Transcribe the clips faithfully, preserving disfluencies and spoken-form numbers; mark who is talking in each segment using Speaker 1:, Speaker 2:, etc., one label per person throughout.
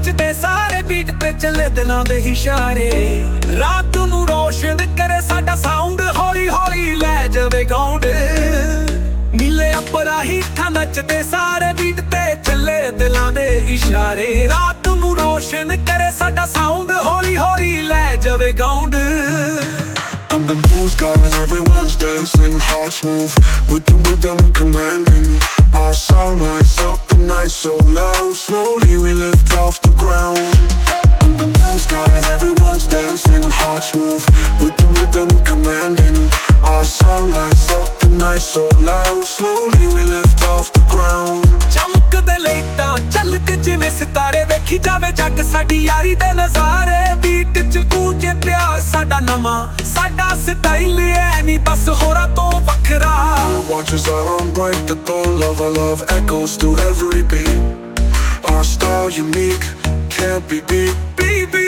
Speaker 1: ਨੱਚਦੇ ਸਾਰੇ ਬੀਟ ਤੇ ਚੱਲੇ ਦਿਲਾਂ ਦੇ ਇਸ਼ਾਰੇ। ਰਾਤ ਨੂੰ ਰੋਸ਼ਨ ਕਰੇ ਸਾਡਾ ਸਾਊਂਡ, ਹੌਲੀ ਹੌਲੀ ਲੈ ਜਾਵੇ ਗਾਉਂਡ। ਨੀਲੇ ਅੱਪਰਾ ਹੀਠਾਂ ਨੱਚਦੇ ਸਾਰੇ ਬੀਟ ਤੇ ਚੱਲੇ ਦਿਲਾਂ ਦੇ ਇਸ਼ਾਰੇ। ਰਾਤ ਨੂੰ ਰੋਸ਼ਨ ਕਰੇ ਸਾਡਾ ਸਾਊਂਡ, ਹੌਲੀ ਹੌਲੀ ਲੈ ਜਾਵੇ ਗਾਉਂਡ।
Speaker 2: I'm the blues guy and everyone's dancing, hearts move with the rhythm commanding. Our sound lights up the night so loud, slowly we lift off the ground. I'm the blues guy and everyone's dancing, hearts move with the rhythm commanding. Our sound lights up the night so loud, slowly we lift off the ground.
Speaker 1: ਚਮਕਦੇ ਲਾਈਟਾਂ ਚੱਲ ਕੇ ਜਿਵੇਂ ਸਿਤਾਰੇ, ਵੇਖੀ ਜਾਵੇ ਜੱਗ ਸਾਡੀ ਯਾਰੀ ਦੇ ਨਜ਼ਾਰੇ। ਬੀਟ ਚ ਗੂੰਜੇ ਪਿਆਰ ਸਾਡਾ ਨਵਾਂ, ਸਾਡਾ ਸਟਾਈਲ ਐ ਨੀ ਬਸ ਹੋਰਾਂ ਤੋਂ ਵੱਖਰਾ।
Speaker 2: Watches are on bright, the thought of our love echoes through every beat. Our style unique, can't be beat.
Speaker 1: Baby,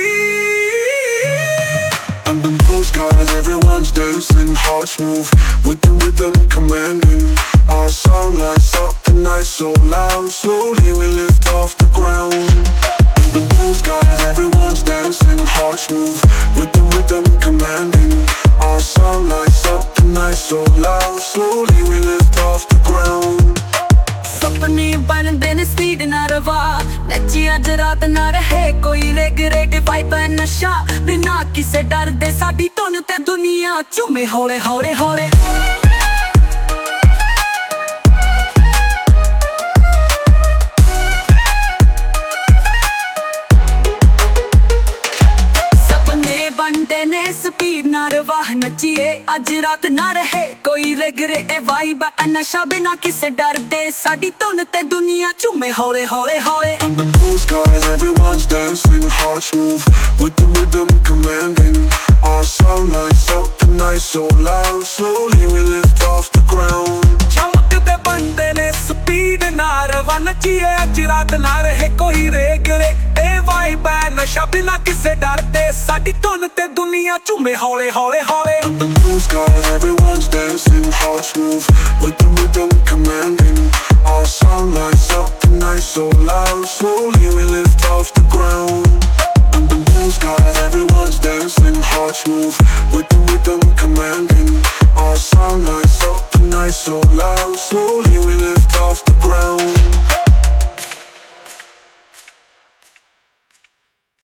Speaker 2: I'm the blues guys, everyone's dancing, hearts move with the rhythm commanding. Our sound lights up the night so loud, slowly we lift off the ground. I'm the blues guys, everyone's dancing, hearts move with the rhythm commanding. Our sound lights up the night so loud, slowly we lift off the ground.
Speaker 3: ਸੁਪਨੇ ਬਣਦੇ ਨੇ speed ਨਾ ਰਵਾ, ਨੱਚੀ ਅੱਜ ਰਾਤ ਨਾ ਰਹੇ ਕੋਈ ਰਿਗਰੇਟ। ਵਾਈਬ ਨਸ਼ਾ ਬਿਨਾ ਕਿਸੇ ਡਰ ਦੇ, ਸਾਡੀ ਧੁਨ ਤੇ ਦੁਨੀਆ ਝੂਮੇ ਹੌਲੇ ਹੌਲੇ ਹੌਲੇ। ਸੁਪਨੇ ਬਣਦੇ ਨੇ ਸਪੀਡ ਨਾ ਰਵਾ, ਨੱਚੀਏ ਅੱਜ ਰਾਤ ਨਾ ਰਹੇ ਕੋਈ ਰਿਗਰੇਟ। ਵਾਈਬ ਨਸ਼ਾ ਬਿਨਾ ਕਿਸੇ ਡਰ ਦੇ, ਸਾਡੀ ਧੁਨ ਤੇ ਦੁਨੀਆ ਝੂਮੇ ਹੌਲੇ ਹੌਲੇ ਹੌਲੇ।
Speaker 2: I'm the blues guys, everyone's dancing, hearts move with the rhythm commanding. Our sound lights up the night so loud, slowly we lift off the ground.
Speaker 1: ਚਮਕਦੇ ਬੰਦੇ ਨੇ ਸਪੀਡ ਨਾ ਰਵਾ, ਨੱਚੀਏ ਅੱਜ ਰਾਤ ਨਾ ਰਹੇ ਕੋਈ ਰਿਗਰੇਟ। ਇਹ ਵਾਈਬ ਐ ਨਸ਼ਾ ਬਿਨਾ ਕਿਸੇ ਡਰ ਦੇ, ਸਾਡੀ ਧੁਨ ਤੇ ਦੁਨੀਆ ਝੂਮੇ ਹੌਲੇ ਹੌਲੇ ਹੌਲੇ।
Speaker 2: I'm the blues guys, everyone's dancing, hearts move with the rhythm commanding. Our sound lights up the night so loud, slowly we lift off the ground.